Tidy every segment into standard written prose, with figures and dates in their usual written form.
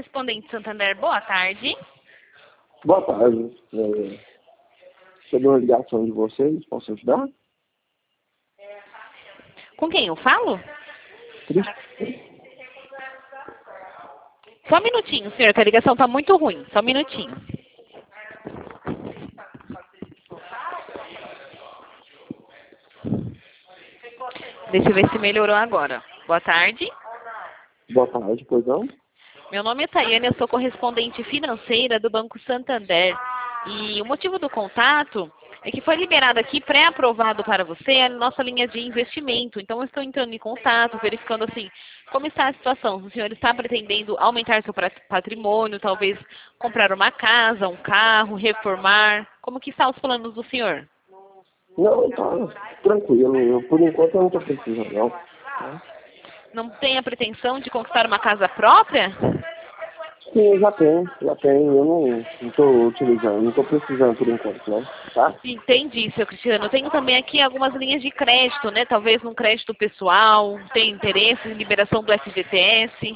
correspondente Santander, boa tarde. Boa tarde. Recebi uma ligação de vocês, posso ajudar? Com quem eu falo? Triste. Só um minutinho, senhor, que a ligação tá muito ruim. Só um minutinho. Deixa eu ver se melhorou agora. Boa tarde. Boa tarde, pois não? Meu nome é Tayane, eu sou correspondente financeira do Banco Santander. E o motivo do contato é que foi liberado aqui, pré-aprovado para você, a nossa linha de investimento. Então, eu estou entrando em contato, verificando assim, como está a situação. Se o senhor está pretendendo aumentar seu patrimônio, talvez comprar uma casa, um carro, reformar. Como que estão os planos do senhor? Não, tá tranquilo. Por enquanto eu não estou precisando, não. Tá? Não tem a pretensão de conquistar uma casa própria? Sim, já tenho. Eu não estou utilizando, não estou precisando por enquanto, não. Tá? Entendi, seu Cristiano. Eu tenho também aqui algumas linhas de crédito, né? Talvez num crédito pessoal, tem interesse em liberação do FGTS.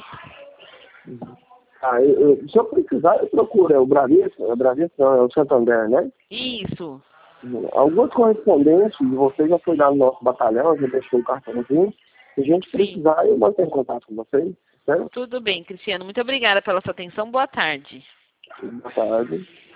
Se eu precisar, eu procuro. É o Bradesco não, é o Santander, né? Isso. Alguns correspondentes, você já foi lá no nosso batalhão, já deixou o cartãozinho. Se a gente precisar, eu mantenho contato com vocês, certo? Tudo bem, Cristiano. Muito obrigada pela sua atenção. Boa tarde. Boa tarde.